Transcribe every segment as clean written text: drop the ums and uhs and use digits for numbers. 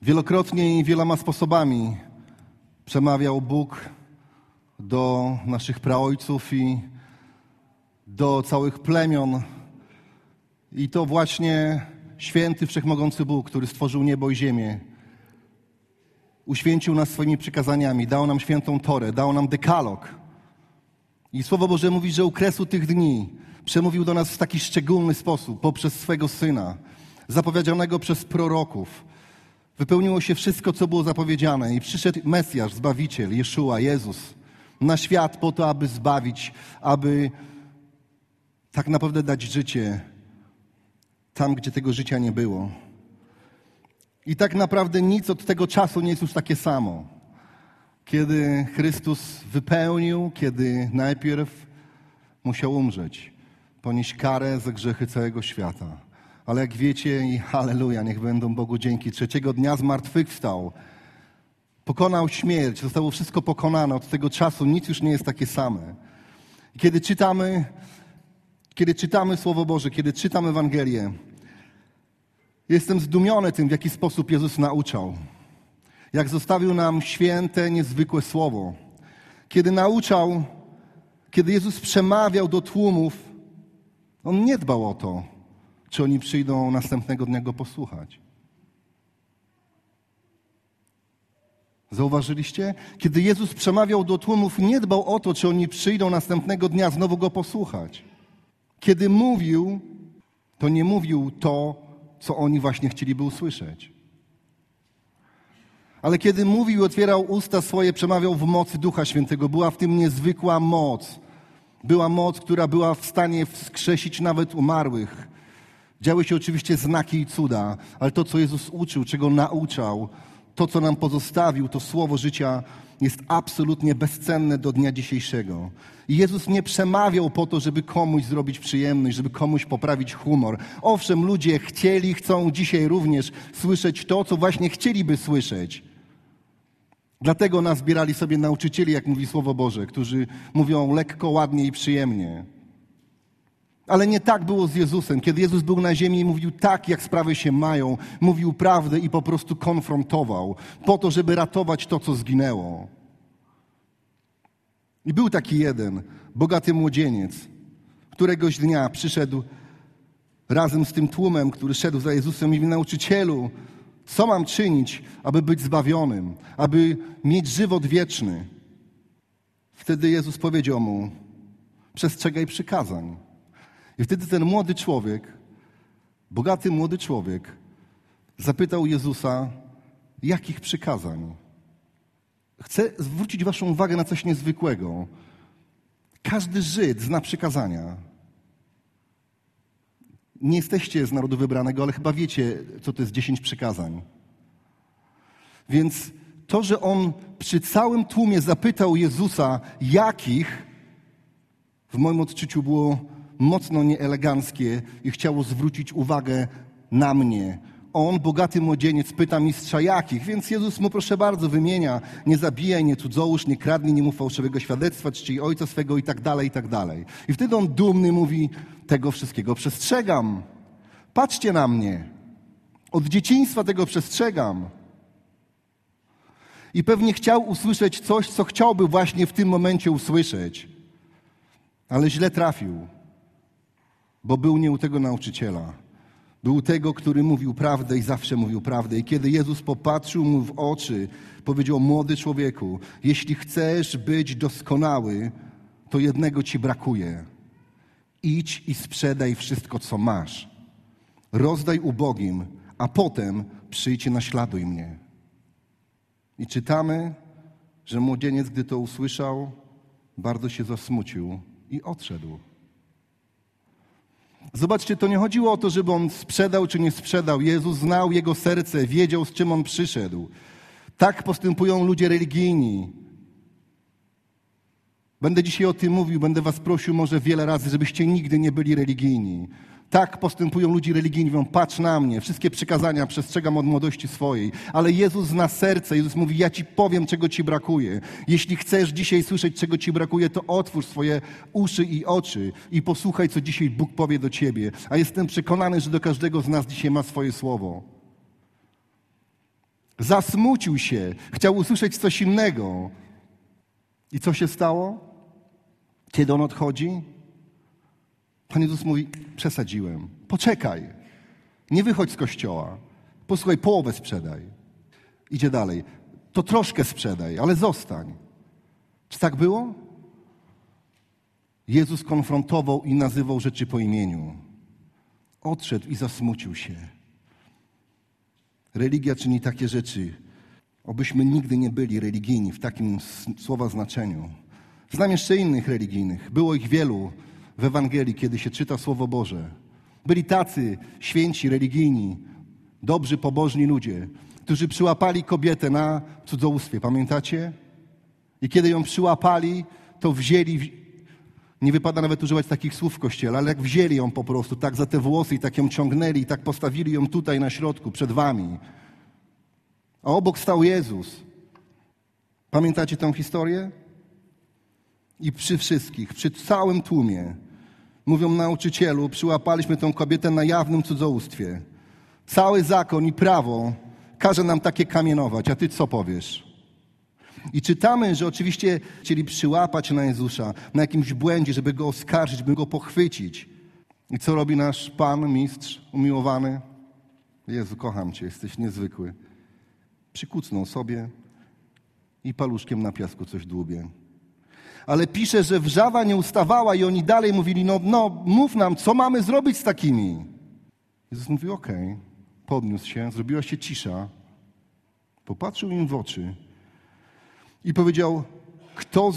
Wielokrotnie i wieloma sposobami przemawiał Bóg do naszych praojców i do całych plemion. I to właśnie święty, wszechmogący Bóg, który stworzył niebo i ziemię, uświęcił nas swoimi przykazaniami, dał nam świętą Torę, dał nam dekalog. I Słowo Boże mówi, że u kresu tych dni przemówił do nas w taki szczególny sposób, poprzez swego Syna, zapowiedzianego przez proroków. Wypełniło się wszystko, co było zapowiedziane i przyszedł Mesjasz, Zbawiciel, Jeszua, Jezus na świat po to, aby zbawić, aby tak naprawdę dać życie tam, gdzie tego życia nie było. I tak naprawdę nic od tego czasu nie jest już takie samo. Kiedy Chrystus wypełnił, kiedy najpierw musiał umrzeć, ponieść karę za grzechy całego świata. Ale jak wiecie, i halleluja, niech będą Bogu dzięki, trzeciego dnia zmartwychwstał, pokonał śmierć, zostało wszystko pokonane. Od tego czasu nic już nie jest takie same. I kiedy czytamy Słowo Boże, kiedy czytam Ewangelię, jestem zdumiony tym, w jaki sposób Jezus nauczał. Jak zostawił nam święte, niezwykłe Słowo. Kiedy nauczał, kiedy Jezus przemawiał do tłumów, On nie dbał o to, czy oni przyjdą następnego dnia Go posłuchać. Zauważyliście? Kiedy Jezus przemawiał do tłumów, nie dbał o to, czy oni przyjdą następnego dnia znowu Go posłuchać. Kiedy mówił, to nie mówił to, co oni właśnie chcieliby usłyszeć. Ale kiedy mówił, otwierał usta swoje, przemawiał w mocy Ducha Świętego. Była w tym niezwykła moc. Była moc, która była w stanie wskrzesić nawet umarłych. Działy się oczywiście znaki i cuda, ale to, co Jezus uczył, czego nauczał, to, co nam pozostawił, to słowo życia jest absolutnie bezcenne do dnia dzisiejszego. I Jezus nie przemawiał po to, żeby komuś zrobić przyjemność, żeby komuś poprawić humor. Owszem, ludzie chcą dzisiaj również słyszeć to, co właśnie chcieliby słyszeć. Dlatego nas zbierali sobie nauczycieli, jak mówi Słowo Boże, którzy mówią lekko, ładnie i przyjemnie. Ale nie tak było z Jezusem. Kiedy Jezus był na ziemi i mówił tak, jak sprawy się mają, mówił prawdę i po prostu konfrontował, po to, żeby ratować to, co zginęło. I był taki jeden, bogaty młodzieniec, któregoś dnia przyszedł razem z tym tłumem, który szedł za Jezusem i mówi: nauczycielu, co mam czynić, aby być zbawionym, aby mieć żywot wieczny? Wtedy Jezus powiedział mu: przestrzegaj przykazań. I wtedy ten młody człowiek, bogaty młody człowiek, zapytał Jezusa: jakich przykazań? Chcę zwrócić waszą uwagę na coś niezwykłego. Każdy Żyd zna przykazania. Nie jesteście z narodu wybranego, ale chyba wiecie, co to jest 10 przykazań. Więc to, że on przy całym tłumie zapytał Jezusa, jakich, w moim odczuciu było mocno nieeleganckie i chciało zwrócić uwagę na mnie. On, bogaty młodzieniec, pyta mistrza jakich, więc Jezus mu, proszę bardzo, wymienia: nie zabijaj, nie cudzołóż, nie kradnij, nie mów fałszywego świadectwa, czcij ojca swego i tak dalej, i tak dalej. I wtedy on dumny mówi: tego wszystkiego przestrzegam. Patrzcie na mnie. Od dzieciństwa tego przestrzegam. I pewnie chciał usłyszeć coś, co chciałby właśnie w tym momencie usłyszeć. Ale źle trafił, bo był nie u tego nauczyciela. Był u tego, który mówił prawdę i zawsze mówił prawdę. I kiedy Jezus popatrzył mu w oczy, powiedział: młody człowieku, jeśli chcesz być doskonały, to jednego ci brakuje. Idź i sprzedaj wszystko, co masz. Rozdaj ubogim, a potem przyjdź i naśladuj mnie. I czytamy, że młodzieniec, gdy to usłyszał, bardzo się zasmucił i odszedł. Zobaczcie, to nie chodziło o to, żeby on sprzedał czy nie sprzedał. Jezus znał jego serce, wiedział, z czym on przyszedł. Tak postępują ludzie religijni. Będę dzisiaj o tym mówił, będę was prosił może wiele razy, żebyście nigdy nie byli religijni. Tak postępują ludzie religijni, mówią: patrz na mnie, wszystkie przykazania przestrzegam od młodości swojej. Ale Jezus zna serce, Jezus mówi: ja ci powiem, czego ci brakuje. Jeśli chcesz dzisiaj słyszeć, czego ci brakuje, to otwórz swoje uszy i oczy i posłuchaj, co dzisiaj Bóg powie do ciebie. A jestem przekonany, że do każdego z nas dzisiaj ma swoje słowo. Zasmucił się, chciał usłyszeć coś innego. I co się stało? Kiedy on odchodzi? Pan Jezus mówi, przesadziłem. Poczekaj, nie wychodź z kościoła. Posłuchaj, połowę sprzedaj. Idzie dalej. To troszkę sprzedaj, ale zostań. Czy tak było? Jezus konfrontował i nazywał rzeczy po imieniu. Odszedł i zasmucił się. Religia czyni takie rzeczy. Obyśmy nigdy nie byli religijni w takim słowa znaczeniu. Znam jeszcze innych religijnych. Było ich wielu w Ewangelii, kiedy się czyta Słowo Boże. Byli tacy święci, religijni, dobrzy, pobożni ludzie, którzy przyłapali kobietę na cudzołóstwie. Pamiętacie? I kiedy ją przyłapali, to wzięli, nie wypada nawet używać takich słów w kościele, ale jak wzięli ją po prostu, tak za te włosy i tak ją ciągnęli i tak postawili ją tutaj na środku, przed wami. A obok stał Jezus. Pamiętacie tę historię? I przy wszystkich, przy całym tłumie mówią, nauczycielu, przyłapaliśmy tę kobietę na jawnym cudzołóstwie. Cały zakon i prawo każe nam takie kamienować, a ty co powiesz? I czytamy, że oczywiście chcieli przyłapać na Jezusa na jakimś błędzie, żeby go oskarżyć, żeby go pochwycić. I co robi nasz Pan, mistrz umiłowany? Jezu, kocham Cię, jesteś niezwykły. Przykucnął sobie i paluszkiem na piasku coś dłubie. Ale pisze, że wrzawa nie ustawała i oni dalej mówili, no mów nam, co mamy zrobić z takimi? Jezus mówi, okej. Podniósł się, zrobiła się cisza, popatrzył im w oczy i powiedział, kto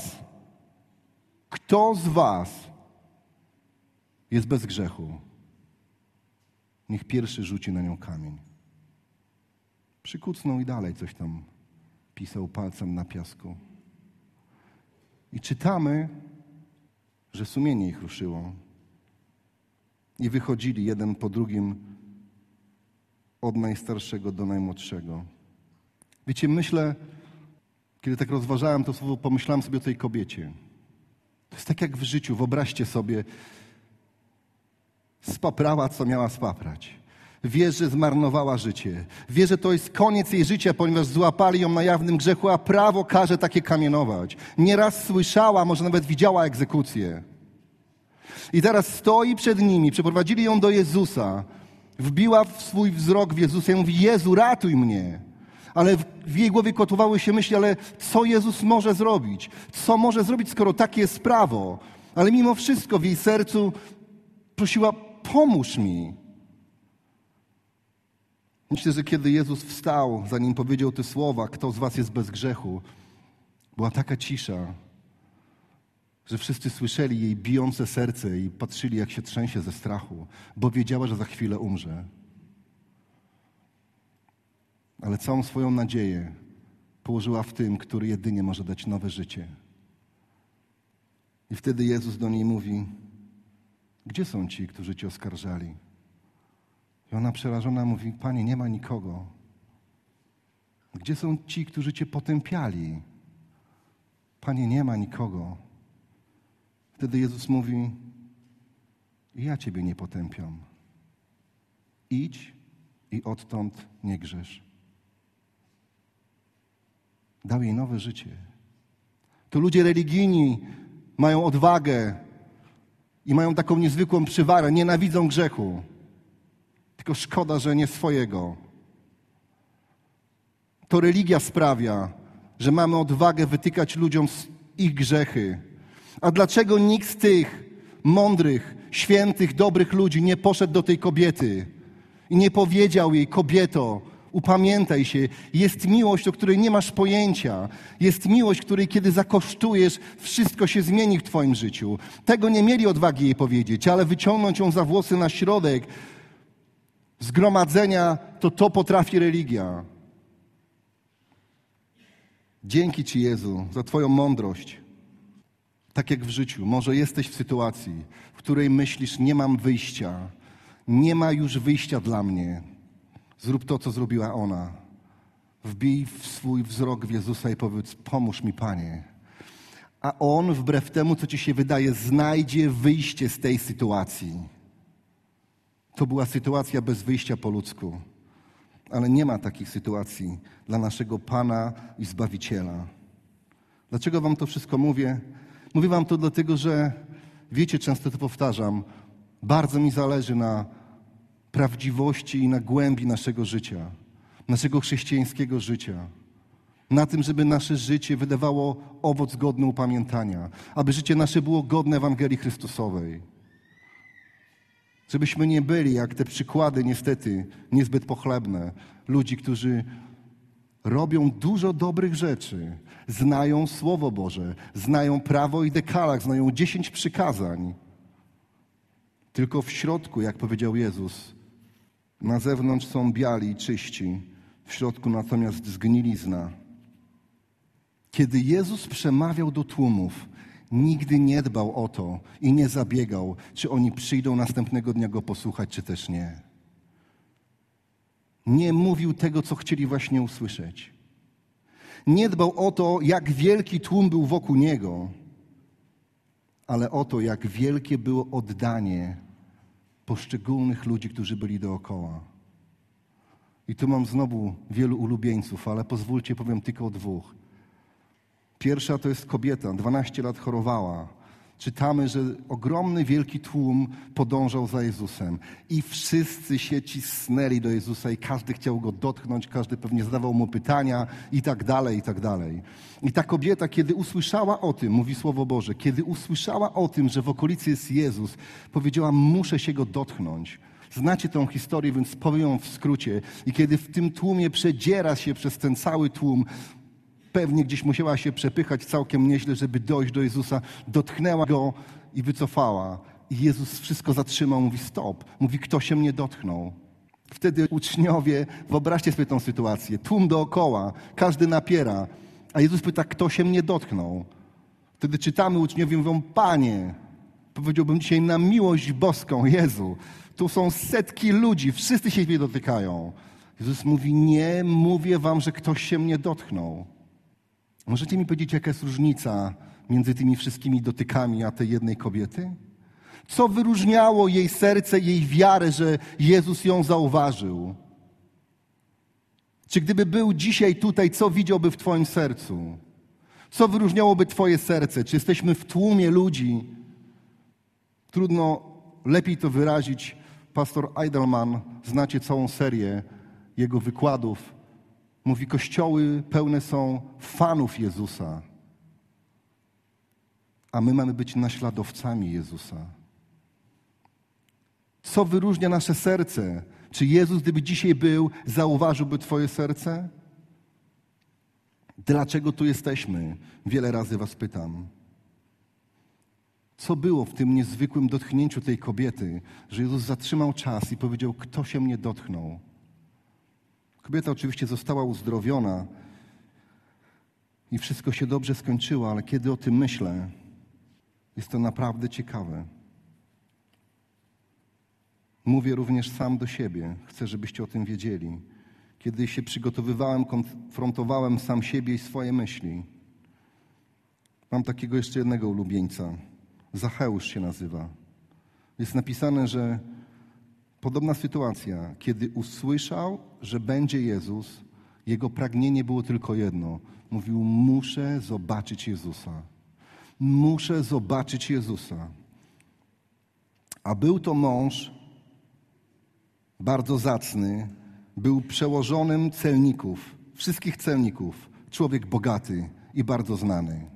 z was jest bez grzechu? Niech pierwszy rzuci na nią kamień. Przykucnął i dalej coś tam pisał palcem na piasku. I czytamy, że sumienie ich ruszyło. I wychodzili jeden po drugim od najstarszego do najmłodszego. Wiecie, myślę, kiedy tak rozważałem to słowo, pomyślałem sobie o tej kobiecie. To jest tak jak w życiu. Wyobraźcie sobie, spaprała, co miała spaprać. Wie, że zmarnowała życie. Wie, że to jest koniec jej życia, ponieważ złapali ją na jawnym grzechu, a prawo każe takie kamienować. Nieraz słyszała, może nawet widziała egzekucję. I teraz stoi przed nimi, przeprowadzili ją do Jezusa. Wbiła w swój wzrok w Jezusa i mówi, Jezu, ratuj mnie. Ale w jej głowie kotłowały się myśli, ale co Jezus może zrobić? Co może zrobić, skoro takie jest prawo? Ale mimo wszystko w jej sercu prosiła, pomóż mi. Myślę, że kiedy Jezus wstał, zanim powiedział te słowa, kto z was jest bez grzechu, była taka cisza, że wszyscy słyszeli jej bijące serce i patrzyli, jak się trzęsie ze strachu, bo wiedziała, że za chwilę umrze. Ale całą swoją nadzieję położyła w tym, który jedynie może dać nowe życie. I wtedy Jezus do niej mówi, gdzie są ci, którzy cię oskarżali? I ona przerażona mówi, Panie, nie ma nikogo. Gdzie są ci, którzy cię potępiali? Panie, nie ma nikogo. Wtedy Jezus mówi, ja ciebie nie potępiam. Idź i odtąd nie grzesz. Dał jej nowe życie. To ludzie religijni mają odwagę i mają taką niezwykłą przywarę, nienawidzą grzechu. Tylko szkoda, że nie swojego. To religia sprawia, że mamy odwagę wytykać ludziom ich grzechy. A dlaczego nikt z tych mądrych, świętych, dobrych ludzi nie poszedł do tej kobiety i nie powiedział jej, kobieto, upamiętaj się, jest miłość, o której nie masz pojęcia. Jest miłość, której kiedy zakosztujesz, wszystko się zmieni w twoim życiu. Tego nie mieli odwagi jej powiedzieć, ale wyciągnąć ją za włosy na środek zgromadzenia, to potrafi religia. Dzięki Ci, Jezu, za Twoją mądrość. Tak jak w życiu, może jesteś w sytuacji, w której myślisz, nie mam wyjścia, nie ma już wyjścia dla mnie. Zrób to, co zrobiła ona. Wbij w swój wzrok w Jezusa i powiedz, pomóż mi, Panie. A On, wbrew temu, co Ci się wydaje, znajdzie wyjście z tej sytuacji. To była sytuacja bez wyjścia po ludzku. Ale nie ma takich sytuacji dla naszego Pana i Zbawiciela. Dlaczego wam to wszystko mówię? Mówię wam to dlatego, że wiecie, często to powtarzam, bardzo mi zależy na prawdziwości i na głębi naszego życia, naszego chrześcijańskiego życia. Na tym, żeby nasze życie wydawało owoc godny upamiętania, aby życie nasze było godne Ewangelii Chrystusowej. Żebyśmy nie byli jak te przykłady, niestety, niezbyt pochlebne, ludzi, którzy robią dużo dobrych rzeczy, znają Słowo Boże, znają prawo i dekalog, znają 10 przykazań. Tylko w środku, jak powiedział Jezus, na zewnątrz są biali i czyści, w środku natomiast zgnilizna. Kiedy Jezus przemawiał do tłumów, nigdy nie dbał o to i nie zabiegał, czy oni przyjdą następnego dnia Go posłuchać, czy też nie. Nie mówił tego, co chcieli właśnie usłyszeć. Nie dbał o to, jak wielki tłum był wokół Niego, ale o to, jak wielkie było oddanie poszczególnych ludzi, którzy byli dookoła. I tu mam znowu wielu ulubieńców, ale pozwólcie, powiem tylko o 2. Pierwsza to jest kobieta, 12 lat chorowała. Czytamy, że ogromny, wielki tłum podążał za Jezusem i wszyscy się cisnęli do Jezusa i każdy chciał Go dotknąć, każdy pewnie zadawał Mu pytania i tak dalej, i tak dalej. I ta kobieta, kiedy usłyszała o tym, mówi Słowo Boże, kiedy usłyszała o tym, że w okolicy jest Jezus, powiedziała, muszę się Go dotknąć. Znacie tą historię, więc powiem ją w skrócie. I kiedy w tym tłumie przedziera się przez ten cały tłum, pewnie gdzieś musiała się przepychać całkiem nieźle, żeby dojść do Jezusa. Dotknęła Go i wycofała. I Jezus wszystko zatrzymał, mówi stop. Mówi, kto się mnie dotknął? Wtedy uczniowie, wyobraźcie sobie tą sytuację. Tłum dookoła, każdy napiera. A Jezus pyta, kto się mnie dotknął? Wtedy czytamy, uczniowie mówią, Panie, powiedziałbym dzisiaj na miłość boską, Jezu. Tu są setki ludzi, wszyscy się mnie dotykają. Jezus mówi, nie mówię wam, że ktoś się mnie dotknął. Możecie mi powiedzieć, jaka jest różnica między tymi wszystkimi dotykami a tej jednej kobiety? Co wyróżniało jej serce, jej wiarę, że Jezus ją zauważył? Czy gdyby był dzisiaj tutaj, co widziałby w twoim sercu? Co wyróżniałoby twoje serce? Czy jesteśmy w tłumie ludzi? Trudno lepiej to wyrazić. Pastor Eidelman, znacie całą serię jego wykładów. Mówi, kościoły pełne są fanów Jezusa, a my mamy być naśladowcami Jezusa. Co wyróżnia nasze serce? Czy Jezus, gdyby dzisiaj był, zauważyłby twoje serce? Dlaczego tu jesteśmy? Wiele razy was pytam. Co było w tym niezwykłym dotknięciu tej kobiety, że Jezus zatrzymał czas i powiedział, kto się mnie dotknął? Kobieta oczywiście została uzdrowiona i wszystko się dobrze skończyło, ale kiedy o tym myślę, jest to naprawdę ciekawe. Mówię również sam do siebie. Chcę, żebyście o tym wiedzieli. Kiedy się przygotowywałem, konfrontowałem sam siebie i swoje myśli. Mam takiego jeszcze jednego ulubieńca. Zacheusz się nazywa. Jest napisane, że podobna sytuacja. Kiedy usłyszał, że będzie Jezus, jego pragnienie było tylko jedno. Mówił, muszę zobaczyć Jezusa. Muszę zobaczyć Jezusa. A był to mąż bardzo zacny, był przełożonym celników, wszystkich celników, człowiek bogaty i bardzo znany.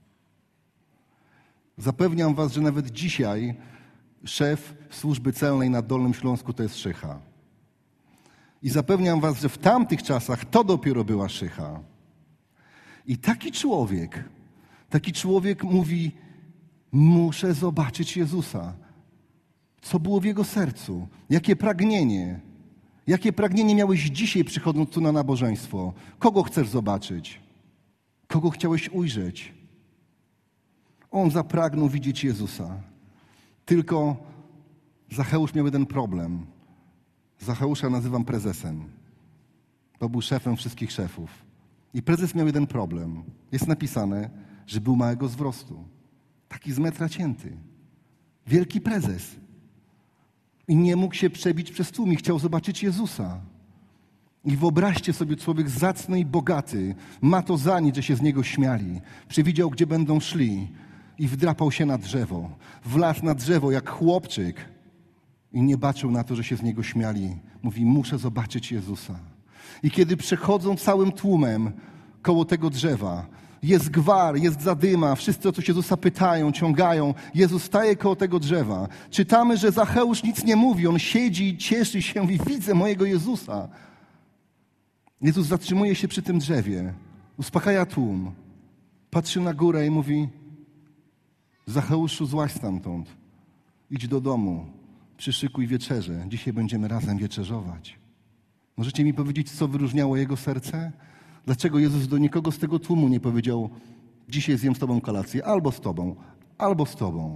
Zapewniam was, że nawet dzisiaj szef służby celnej na Dolnym Śląsku to jest szycha. I zapewniam was, że w tamtych czasach to dopiero była szycha. I taki człowiek mówi, muszę zobaczyć Jezusa. Co było w jego sercu? Jakie pragnienie? Jakie pragnienie miałeś dzisiaj, przychodząc tu na nabożeństwo? Kogo chcesz zobaczyć? Kogo chciałeś ujrzeć? On zapragnął widzieć Jezusa. Tylko Zacheusz miał jeden problem. Zacheusza nazywam prezesem. To był szefem wszystkich szefów. I prezes miał jeden problem. Jest napisane, że był małego wzrostu. Taki z metra cięty. Wielki prezes. I nie mógł się przebić przez tłum i chciał zobaczyć Jezusa. I wyobraźcie sobie, człowiek zacny i bogaty ma to za nic, że się z niego śmiali. Przewidział, gdzie będą szli i wdrapał się na drzewo. Wlazł na drzewo jak chłopczyk i nie baczył na to, że się z niego śmiali. Mówi, muszę zobaczyć Jezusa. I kiedy przechodzą całym tłumem koło tego drzewa, jest gwar, jest zadyma, wszyscy o coś Jezusa pytają, ciągają. Jezus staje koło tego drzewa. Czytamy, że Zacheusz nic nie mówi, on siedzi i cieszy się i widzę mojego Jezusa. Jezus zatrzymuje się przy tym drzewie, uspokaja tłum, patrzy na górę i mówi, Zacheuszu, złaź stamtąd, idź do domu, przyszykuj wieczerzę, dzisiaj będziemy razem wieczerzować. Możecie mi powiedzieć, co wyróżniało jego serce? Dlaczego Jezus do nikogo z tego tłumu nie powiedział, dzisiaj zjem z tobą kolację, albo z tobą, albo z tobą?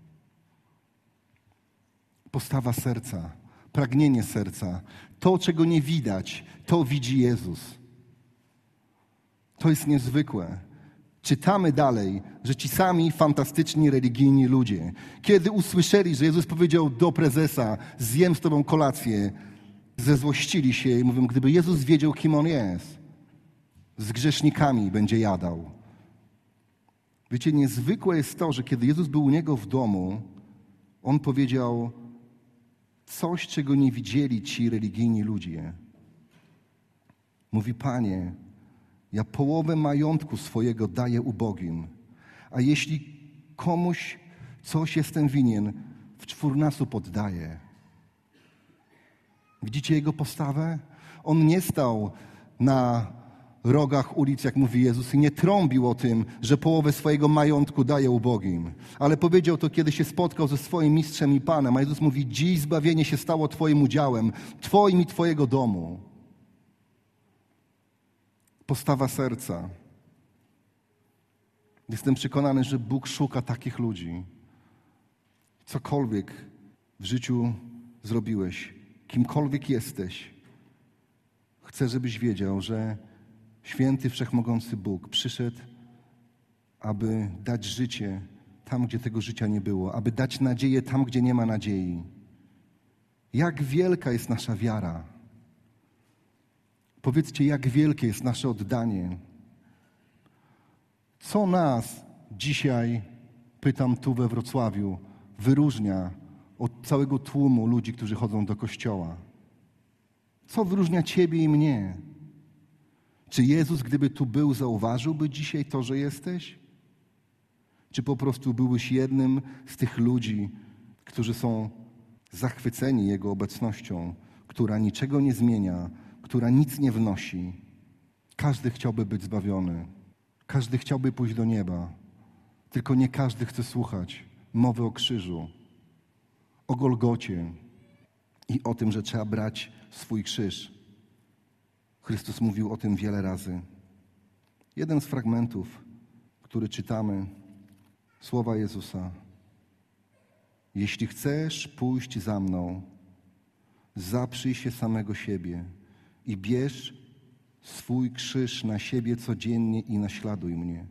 Postawa serca, pragnienie serca, to, czego nie widać, to widzi Jezus. To jest niezwykłe. Czytamy dalej, że ci sami fantastyczni, religijni ludzie, kiedy usłyszeli, że Jezus powiedział do prezesa, zjem z tobą kolację, zezłościli się i mówią, gdyby Jezus wiedział, kim On jest, z grzesznikami będzie jadał. Wiecie, niezwykłe jest to, że kiedy Jezus był u Niego w domu, On powiedział coś, czego nie widzieli ci religijni ludzie. Mówi, Panie, ja połowę majątku swojego daję ubogim, a jeśli komuś coś jestem winien, w 4-násob oddaję. Widzicie Jego postawę? On nie stał na rogach ulic, jak mówi Jezus, i nie trąbił o tym, że połowę swojego majątku daje ubogim. Ale powiedział to, kiedy się spotkał ze swoim mistrzem i Panem. A Jezus mówi, dziś zbawienie się stało Twoim udziałem, Twoim i Twojego domu. Postawa serca. Jestem przekonany, że Bóg szuka takich ludzi. Cokolwiek w życiu zrobiłeś, kimkolwiek jesteś, chcę, żebyś wiedział, że święty, wszechmogący Bóg przyszedł, aby dać życie tam, gdzie tego życia nie było, aby dać nadzieję tam, gdzie nie ma nadziei. Jak wielka jest nasza wiara? Powiedzcie, jak wielkie jest nasze oddanie? Co nas dzisiaj, pytam tu we Wrocławiu, wyróżnia od całego tłumu ludzi, którzy chodzą do kościoła? Co wyróżnia Ciebie i mnie? Czy Jezus, gdyby tu był, zauważyłby dzisiaj to, że jesteś? Czy po prostu byłbyś jednym z tych ludzi, którzy są zachwyceni Jego obecnością, która niczego nie zmienia, która nic nie wnosi? Każdy chciałby być zbawiony. Każdy chciałby pójść do nieba. Tylko nie każdy chce słuchać mowy o krzyżu, o Golgocie i o tym, że trzeba brać swój krzyż. Chrystus mówił o tym wiele razy. Jeden z fragmentów, który czytamy, słowa Jezusa. Jeśli chcesz pójść za mną, zaprzyj się samego siebie i bierz swój krzyż na siebie codziennie i naśladuj mnie.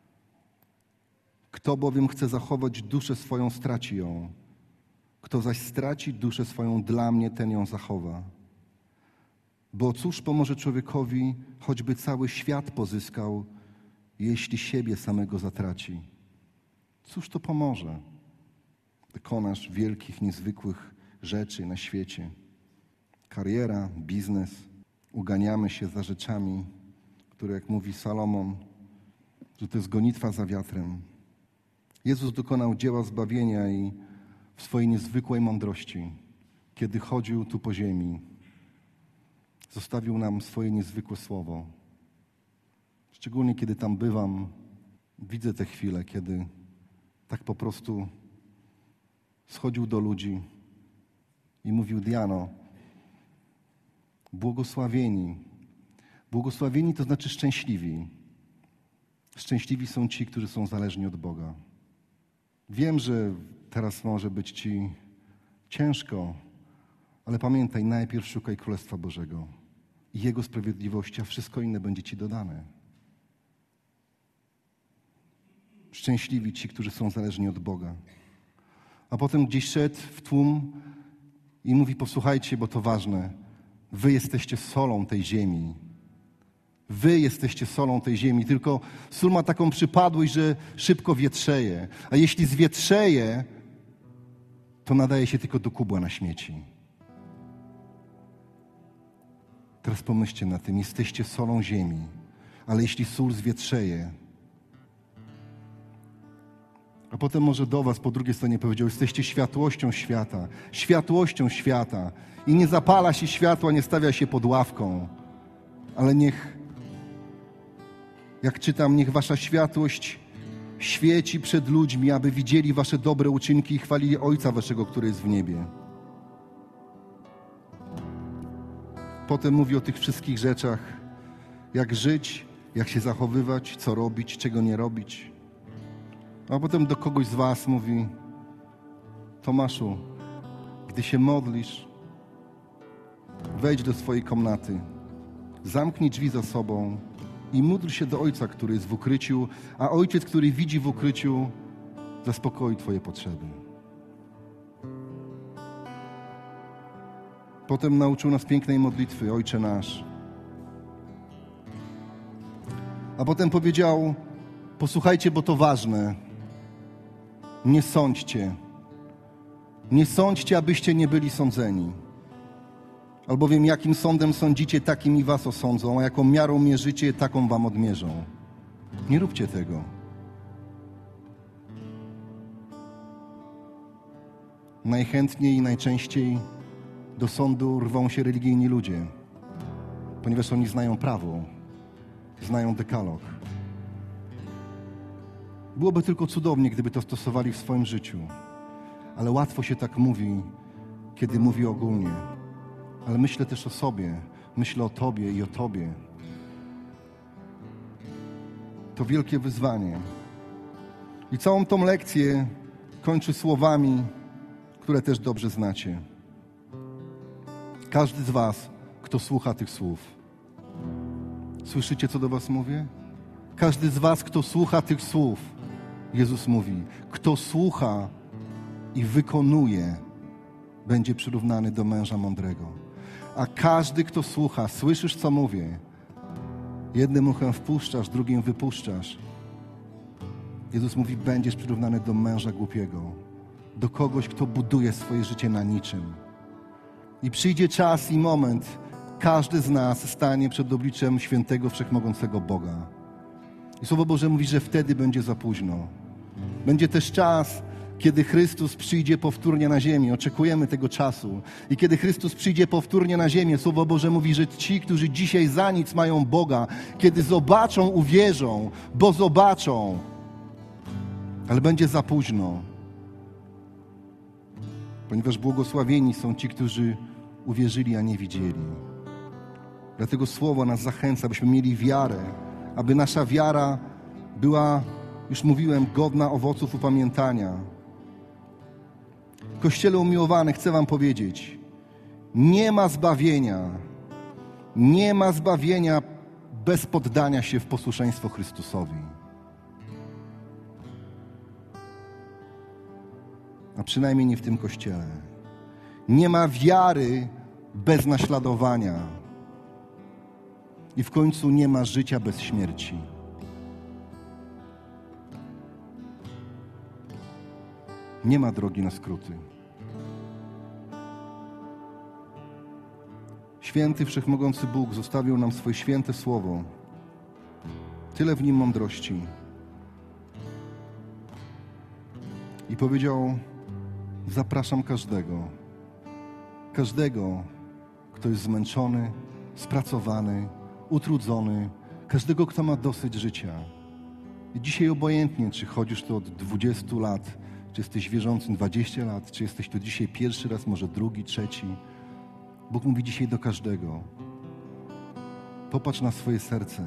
Kto bowiem chce zachować duszę swoją, straci ją. Kto zaś straci duszę swoją dla mnie, ten ją zachowa. Bo cóż pomoże człowiekowi, choćby cały świat pozyskał, jeśli siebie samego zatraci? Cóż to pomoże? Dokonasz wielkich, niezwykłych rzeczy na świecie. Kariera, biznes. Uganiamy się za rzeczami, które, jak mówi Salomon, że to jest gonitwa za wiatrem. Jezus dokonał dzieła zbawienia i w swojej niezwykłej mądrości, kiedy chodził tu po ziemi, zostawił nam swoje niezwykłe słowo. Szczególnie kiedy tam bywam, widzę te chwile, kiedy tak po prostu schodził do ludzi i mówił: Diano, błogosławieni. Błogosławieni to znaczy szczęśliwi. Szczęśliwi są ci, którzy są zależni od Boga. Wiem, że teraz może być ci ciężko, ale pamiętaj, najpierw szukaj Królestwa Bożego i Jego sprawiedliwości, a wszystko inne będzie ci dodane. Szczęśliwi ci, którzy są zależni od Boga. A potem gdzieś szedł w tłum i mówi: posłuchajcie, bo to ważne. Wy jesteście solą tej ziemi. Wy jesteście solą tej ziemi, tylko sól ma taką przypadłość, że szybko wietrzeje. A jeśli zwietrzeje, to nadaje się tylko do kubła na śmieci. Teraz pomyślcie na tym, jesteście solą ziemi, ale jeśli sól zwietrzeje, a potem może do was po drugiej stronie powiedział, jesteście światłością świata i nie zapala się światła, nie stawia się pod ławką, ale niech, jak czytam, niech wasza światłość świeci przed ludźmi, aby widzieli wasze dobre uczynki i chwalili Ojca waszego, który jest w niebie. Potem mówi o tych wszystkich rzeczach, jak żyć, jak się zachowywać, co robić, czego nie robić. A potem do kogoś z was mówi, Tomaszu, gdy się modlisz, wejdź do swojej komnaty, zamknij drzwi za sobą i módl się do Ojca, który jest w ukryciu, a Ojciec, który widzi w ukryciu, zaspokoi twoje potrzeby. Potem nauczył nas pięknej modlitwy, Ojcze nasz. A potem powiedział, posłuchajcie, bo to ważne, nie sądźcie. Nie sądźcie, abyście nie byli sądzeni. Albowiem jakim sądem sądzicie, takim i was osądzą, a jaką miarą mierzycie, taką wam odmierzą. Nie róbcie tego. Najchętniej i najczęściej do sądu rwą się religijni ludzie, ponieważ oni znają prawo, znają dekalog. Byłoby tylko cudownie, gdyby to stosowali w swoim życiu, ale łatwo się tak mówi, kiedy mówi ogólnie. Ale myślę też o sobie, myślę o tobie i o tobie. To wielkie wyzwanie. I całą tą lekcję kończy słowami, które też dobrze znacie. Każdy z was, kto słucha tych słów. Słyszycie, co do was mówię? Każdy z was, kto słucha tych słów, Jezus mówi, kto słucha i wykonuje, będzie przyrównany do męża mądrego. A każdy, kto słucha, słyszysz, co mówię, jednym uchem wpuszczasz, drugim wypuszczasz. Jezus mówi, będziesz przyrównany do męża głupiego, do kogoś, kto buduje swoje życie na niczym. I przyjdzie czas i moment, każdy z nas stanie przed obliczem świętego, wszechmogącego Boga. I Słowo Boże mówi, że wtedy będzie za późno. Będzie też czas, kiedy Chrystus przyjdzie powtórnie na ziemię. Oczekujemy tego czasu. I kiedy Chrystus przyjdzie powtórnie na ziemię, Słowo Boże mówi, że ci, którzy dzisiaj za nic mają Boga, kiedy zobaczą, uwierzą, bo zobaczą. Ale będzie za późno. Ponieważ błogosławieni są ci, którzy uwierzyli, a nie widzieli. Dlatego Słowo nas zachęca, abyśmy mieli wiarę, aby nasza wiara była, już mówiłem, godna owoców upamiętania. Kościele umiłowany, chcę wam powiedzieć, nie ma zbawienia bez poddania się w posłuszeństwo Chrystusowi. A przynajmniej nie w tym Kościele. Nie ma wiary bez naśladowania. I w końcu nie ma życia bez śmierci. Nie ma drogi na skróty. Święty, wszechmogący Bóg zostawił nam swoje święte słowo. Tyle w nim mądrości. I powiedział, zapraszam każdego, kto jest zmęczony, spracowany, utrudzony, każdego, kto ma dosyć życia. I dzisiaj obojętnie, czy chodzisz tu od 20 lat, czy jesteś wierzącym 20 lat, czy jesteś tu dzisiaj pierwszy raz, może drugi, trzeci. Bóg mówi dzisiaj do każdego. Popatrz na swoje serce.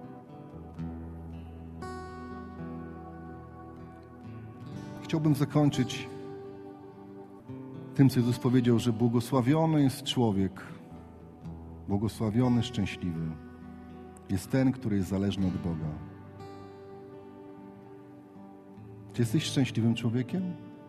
Chciałbym zakończyć tym, co Jezus powiedział, że błogosławiony jest człowiek, błogosławiony, szczęśliwy. Jest ten, który jest zależny od Boga. Czy jesteś szczęśliwym człowiekiem?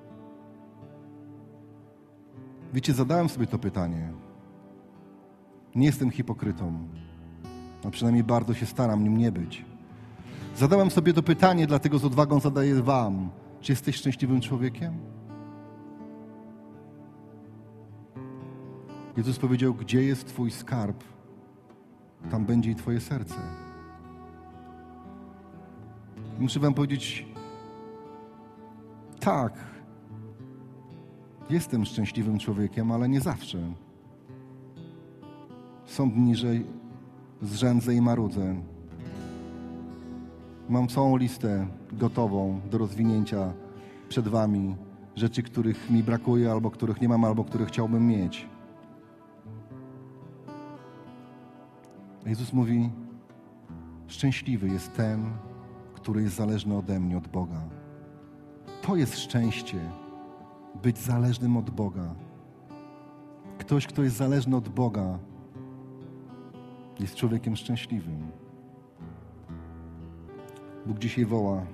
Wiecie, zadałem sobie to pytanie. Nie jestem hipokrytą. A przynajmniej bardzo się staram nim nie być. Zadałem sobie to pytanie, dlatego z odwagą zadaję wam. Czy jesteś szczęśliwym człowiekiem? Jezus powiedział, gdzie jest twój skarb, tam będzie i twoje serce. Muszę wam powiedzieć, tak, jestem szczęśliwym człowiekiem, ale nie zawsze. Są dni, że zrzędzę i marudzę. Mam całą listę gotową do rozwinięcia przed wami. Rzeczy, których mi brakuje, albo których nie mam, albo które chciałbym mieć. Jezus mówi, szczęśliwy jest ten, który jest zależny ode mnie, od Boga. To jest szczęście, być zależnym od Boga. Ktoś, kto jest zależny od Boga, jest człowiekiem szczęśliwym. Bóg dzisiaj woła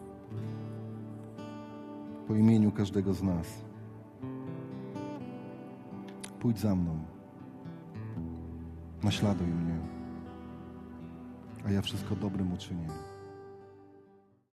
po imieniu każdego z nas. Pójdź za mną. Naśladuj mnie, a ja wszystko dobrym uczynię.